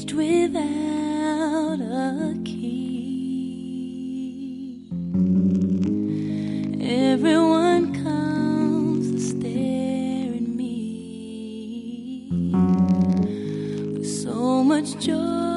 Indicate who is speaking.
Speaker 1: caged without a key. Everyone comes to stare at me with so much joy.